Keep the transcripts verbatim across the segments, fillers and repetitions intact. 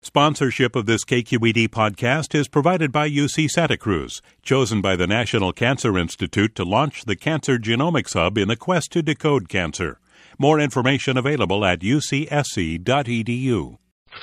Sponsorship of this K Q E D podcast is provided by U C Santa Cruz, chosen by the National Cancer Institute to launch the Cancer Genomics Hub in the quest to decode cancer. More information available at u c s c dot e d u.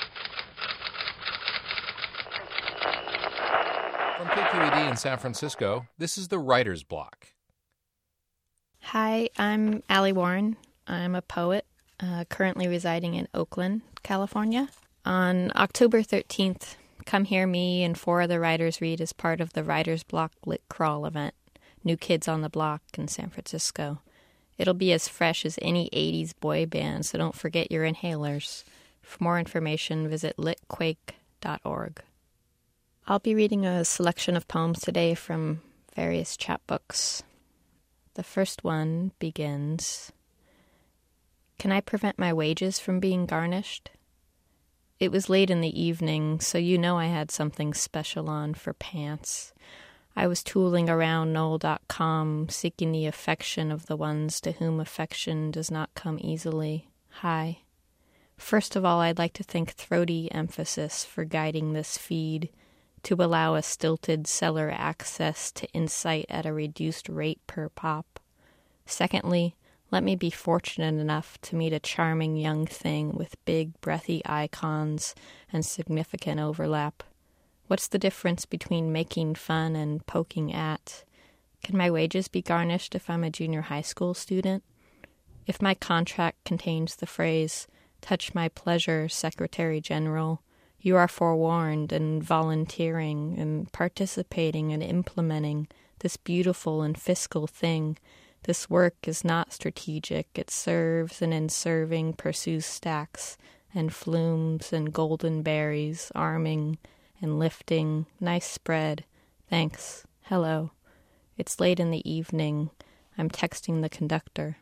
From K Q E D in San Francisco, this is the Writer's Block. Hi, I'm Allie Warren. I'm a poet, uh, currently residing in Oakland, California. On October thirteenth, come hear me and four other writers read as part of the Writer's Block Lit Crawl event, New Kids on the Block in San Francisco. It'll be as fresh as any eighties boy band, so don't forget your inhalers. For more information, visit lit quake dot org. I'll be reading a selection of poems today from various chapbooks. The first one begins, Can I prevent my wages from being garnished? It was late in the evening, so you know I had something special on for pants. I was tooling around Knoll dot com, seeking the affection of the ones to whom affection does not come easily. Hi. First of all, I'd like to thank Throaty Emphasis for guiding this feed to allow a stilted seller access to insight at a reduced rate per pop. Secondly, let me be fortunate enough to meet a charming young thing with big, breathy icons and significant overlap. What's the difference between making fun and poking at? Can my wages be garnished if I'm a junior high school student? If my contract contains the phrase, touch my pleasure, Secretary General, you are forewarned and volunteering and participating and implementing this beautiful and fiscal thing. This work is not strategic. It serves and in serving pursues stacks and flumes and golden berries, arming and lifting. Nice spread. Thanks. Hello. It's late in the evening. I'm texting the conductor.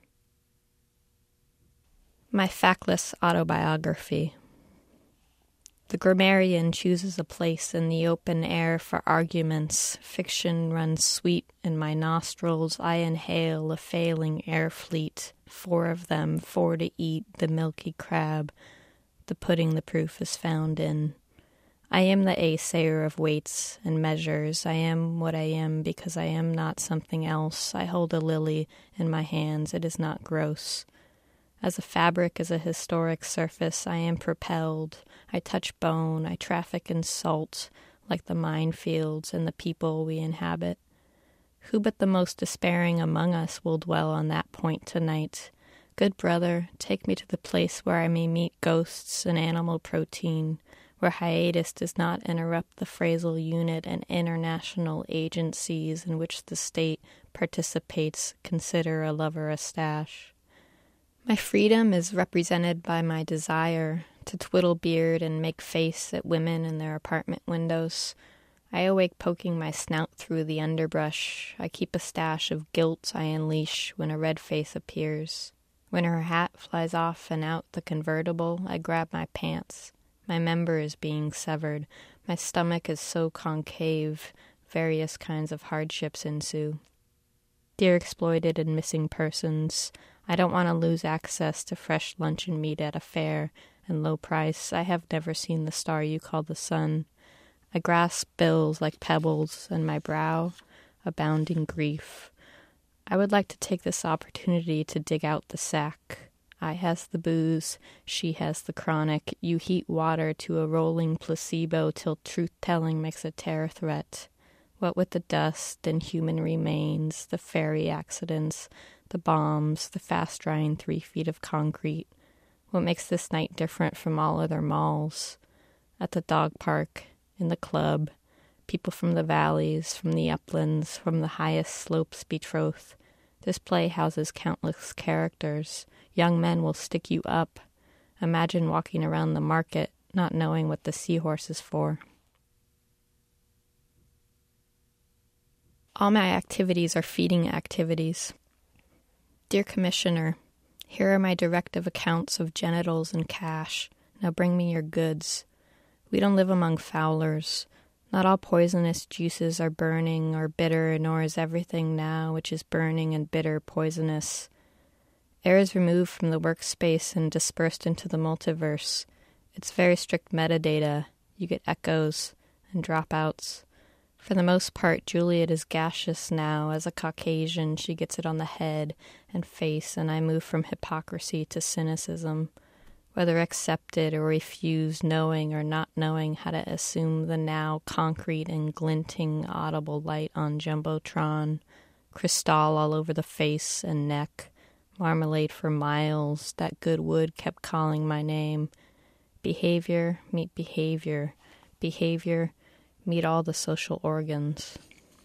My factless autobiography. The grammarian chooses a place in the open air for arguments. Fiction runs sweet in my nostrils. I inhale a failing air fleet. Four of them, four to eat, the milky crab. The pudding the proof is found in. I am the assayer of weights and measures. I am what I am because I am not something else. I hold a lily in my hands. It is not gross. As a fabric, as a historic surface, I am propelled. I touch bone, I traffic in salt, like the minefields and the people we inhabit. Who but the most despairing among us will dwell on that point tonight? Good brother, take me to the place where I may meet ghosts and animal protein, where hiatus does not interrupt the phrasal unit and international agencies in which the state participates consider a lover a stash. My freedom is represented by my desire to twiddle beard and make face at women in their apartment windows. I awake poking my snout through the underbrush. I keep a stash of guilt I unleash when a red face appears. When her hat flies off and out the convertible, I grab my pants. My member is being severed. My stomach is so concave. Various kinds of hardships ensue. Dear exploited and missing persons, I don't want to lose access to fresh luncheon meat at a fair and low price. I have never seen the star you call the sun. I grasp bills like pebbles, and my brow, abounding grief. I would like to take this opportunity to dig out the sack. I has the booze, she has the chronic. You heat water to a rolling placebo till truth-telling makes a terror threat. What with the dust and human remains, the ferry accidents, the bombs, the fast-drying three feet of concrete. What makes this night different from all other malls? At the dog park, in the club, people from the valleys, from the uplands, from the highest slopes betrothed. This play houses countless characters. Young men will stick you up. Imagine walking around the market, not knowing what the seahorse is for. All my activities are feeding activities. Dear Commissioner, here are my directive accounts of genitals and cash. Now bring me your goods. We don't live among fowlers. Not all poisonous juices are burning or bitter, nor is everything now which is burning and bitter poisonous. Air is removed from the workspace and dispersed into the multiverse. It's very strict metadata. You get echoes and dropouts. For the most part, Juliet is gaseous now. As a Caucasian, she gets it on the head and face, and I move from hypocrisy to cynicism, whether accepted or refused, knowing or not knowing how to assume the now concrete and glinting audible light on Jumbotron, crystal all over the face and neck, marmalade for miles, that good wood kept calling my name. Behavior meet behavior, behavior meet all the social organs.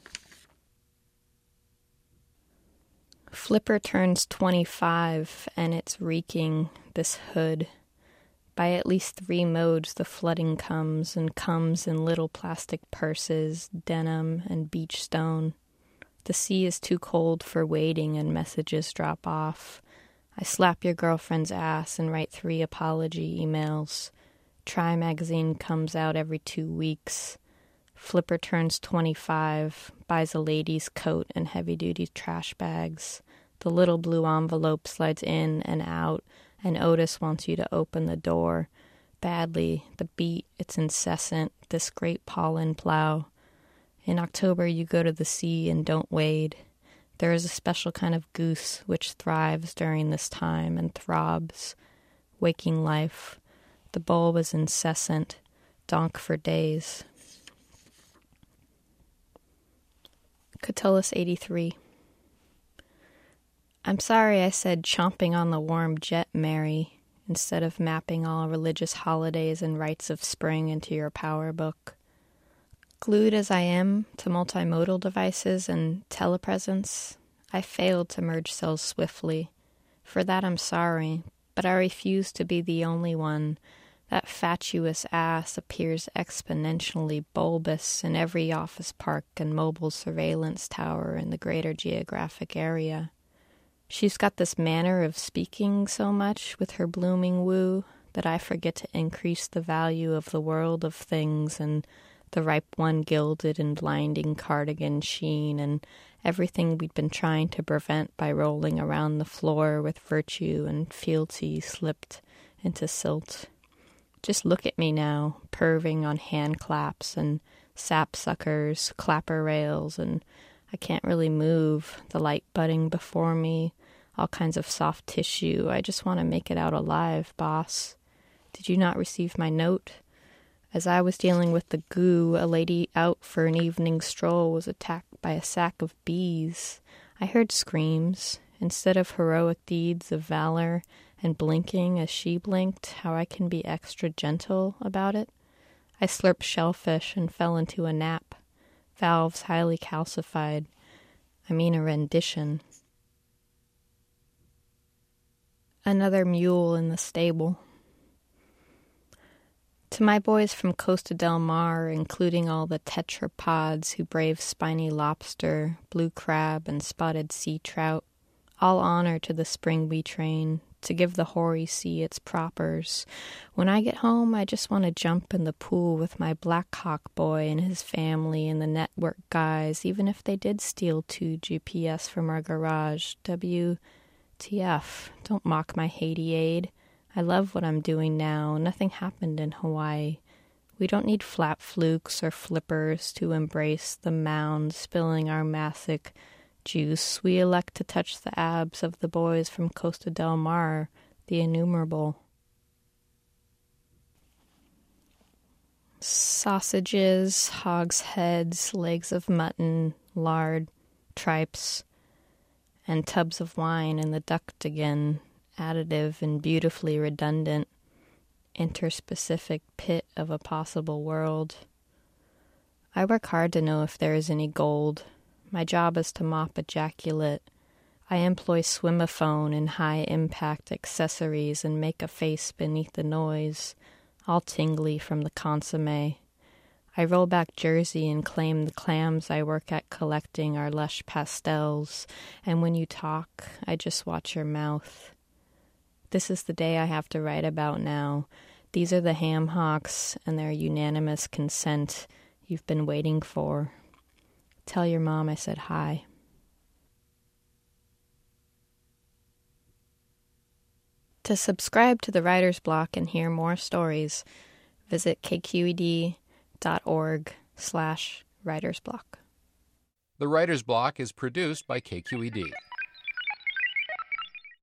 Flipper turns twenty-five, and it's reeking, this hood. By at least three modes the flooding comes, and comes in little plastic purses, denim, and beach stone. The sea is too cold for waiting, and messages drop off. I slap your girlfriend's ass and write three apology emails. Try magazine comes out every two weeks. Flipper turns twenty-five, buys a lady's coat and heavy-duty trash bags. The little blue envelope slides in and out, and Otis wants you to open the door. Badly, the beat, it's incessant, this great pollen plow. In October you go to the sea and don't wade. There is a special kind of goose which thrives during this time and throbs. Waking life. The bulb is incessant, donk for days. Catullus eighty-three. I'm sorry I said chomping on the warm jet, Mary, instead of mapping all religious holidays and rites of spring into your power book. Glued as I am to multimodal devices and telepresence, I failed to merge cells swiftly. For that I'm sorry, but I refuse to be the only one. That fatuous ass appears exponentially bulbous in every office park and mobile surveillance tower in the greater geographic area. She's got this manner of speaking so much with her blooming woo that I forget to increase the value of the world of things and the ripe one gilded and blinding cardigan sheen and everything we'd been trying to prevent by rolling around the floor with virtue and fealty slipped into silt. Just look at me now, perving on hand claps and sapsuckers, clapper rails, and I can't really move, the light budding before me, all kinds of soft tissue. I just want to make it out alive, boss. Did you not receive my note? As I was dealing with the goo, a lady out for an evening stroll was attacked by a sack of bees. I heard screams. Instead of heroic deeds of valor and blinking as she blinked, how I can be extra gentle about it. I slurped shellfish and fell into a nap. Valves highly calcified. I mean a rendition. Another mule in the stable. To my boys from Costa del Mar, including all the tetrapods who brave spiny lobster, blue crab, and spotted sea trout, all honor to the spring we train, to give the hoary sea its propers. When I get home, I just want to jump in the pool with my Black Hawk boy and his family and the network guys, even if they did steal two G P S from our garage. W T F. Don't mock my Haiti aid. I love what I'm doing now. Nothing happened in Hawaii. We don't need flap flukes or flippers to embrace the mound spilling our Massic juice. We elect to touch the abs of the boys from Costa del Mar, the innumerable. Sausages, hogs' heads, legs of mutton, lard, tripes, and tubs of wine in the duct again, additive and beautifully redundant, interspecific pit of a possible world. I work hard to know if there is any gold. My job is to mop ejaculate. I employ swimaphone and high-impact accessories and make a face beneath the noise, all tingly from the consomme. I roll back jersey and claim the clams I work at collecting are lush pastels, and when you talk, I just watch your mouth. This is the day I have to write about now. These are the ham hocks and their unanimous consent you've been waiting for. Tell your mom I said hi. To subscribe to the Writer's Block and hear more stories, visit kqed.org slash writersblock. The Writer's Block is produced by K Q E D.